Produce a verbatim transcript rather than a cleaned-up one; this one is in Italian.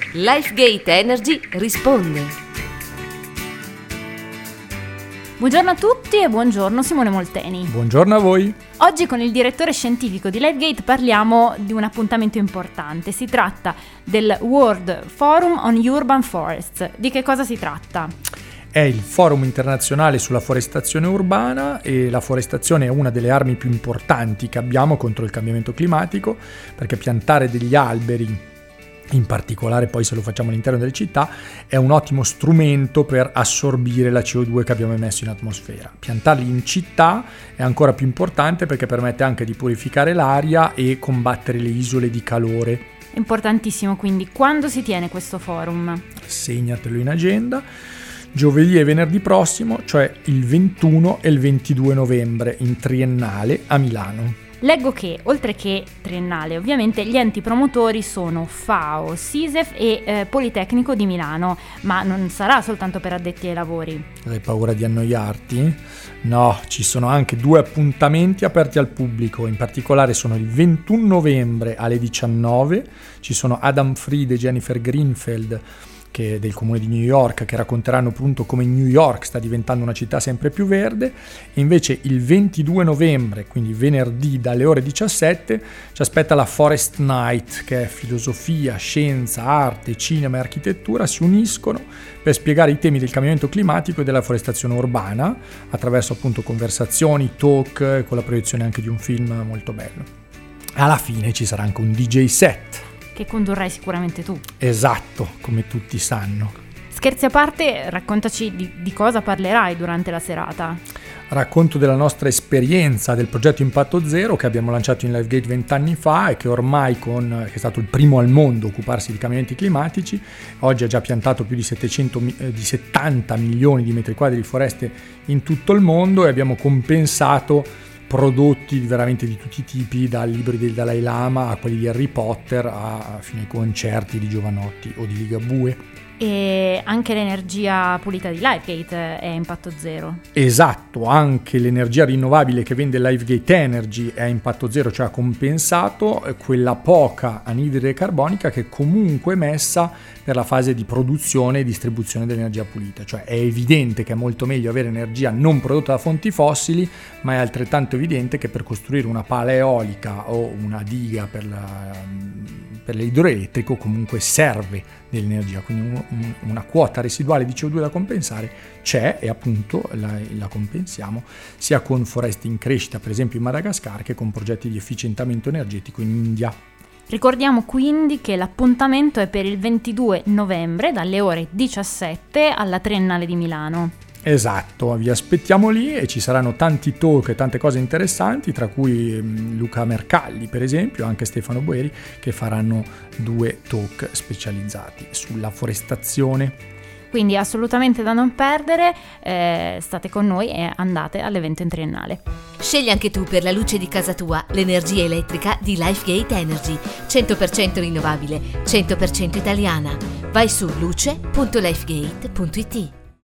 LifeGate Energy risponde. Buongiorno a tutti e buongiorno Simone Molteni. Buongiorno a voi. Oggi con il direttore scientifico di LifeGate parliamo di un appuntamento importante. Si tratta del World Forum on Urban Forests. Di che cosa si tratta? È il forum internazionale sulla forestazione urbana e la forestazione è una delle armi più importanti che abbiamo contro il cambiamento climatico, perché piantare degli alberi, in particolare poi se lo facciamo all'interno delle città, è un ottimo strumento per assorbire la C O due che abbiamo emesso in atmosfera. Piantarli in città è ancora più importante perché permette anche di purificare l'aria e combattere le isole di calore. Importantissimo, quindi quando si tiene questo forum? Segnatelo in agenda. Giovedì e venerdì prossimo, cioè il ventuno e il ventidue novembre in triennale a Milano. Leggo che, oltre che triennale, ovviamente gli enti promotori sono FAO, SISEF e eh, Politecnico di Milano, ma non sarà soltanto per addetti ai lavori. Hai paura di annoiarti? No, ci sono anche due appuntamenti aperti al pubblico, in particolare sono il ventuno novembre alle diciannove, ci sono Adam Fried e Jennifer Greenfeld, che del comune di New York, che racconteranno appunto come New York sta diventando una città sempre più verde. E invece il ventidue novembre, quindi venerdì dalle ore diciassette, ci aspetta la Forest Night, che è filosofia, scienza, arte, cinema e architettura si uniscono per spiegare i temi del cambiamento climatico e della forestazione urbana attraverso appunto conversazioni, talk, con la proiezione anche di un film molto bello. Alla fine ci sarà anche un D J set che condurrai sicuramente tu. Esatto, come tutti sanno. Scherzi a parte, raccontaci di, di cosa parlerai durante la serata. Racconto della nostra esperienza del progetto Impatto Zero che abbiamo lanciato in LifeGate vent'anni fa e che ormai con, che è stato il primo al mondo a occuparsi di cambiamenti climatici. Oggi ha già piantato più di, settecento, di settanta milioni di metri quadri di foreste in tutto il mondo e abbiamo compensato prodotti veramente di tutti i tipi, dal libri del Dalai Lama a quelli di Harry Potter a fino ai concerti di Giovanotti o di Ligabue. E anche l'energia pulita di LifeGate è impatto zero. Esatto, anche l'energia rinnovabile che vende LifeGate Energy è impatto zero, cioè ha compensato quella poca anidride carbonica che è comunque emessa per la fase di produzione e distribuzione dell'energia pulita. Cioè è evidente che è molto meglio avere energia non prodotta da fonti fossili, ma è altrettanto evidente che per costruire una pala eolica o una diga per la per l'idroelettrico comunque serve dell'energia, quindi un, un, una quota residuale di C O due da compensare c'è e appunto la, la compensiamo sia con foreste in crescita, per esempio in Madagascar, che con progetti di efficientamento energetico in India. Ricordiamo quindi che l'appuntamento è per il ventidue novembre dalle ore diciassette alla Triennale di Milano. Esatto, vi aspettiamo lì e ci saranno tanti talk e tante cose interessanti, tra cui Luca Mercalli per esempio, anche Stefano Boeri, che faranno due talk specializzati sulla forestazione. Quindi assolutamente da non perdere, eh, state con noi e andate all'evento in triennale. Scegli anche tu per la luce di casa tua l'energia elettrica di LifeGate Energy, cento per cento rinnovabile, cento per cento italiana. Vai su luce punto lifegate punto it.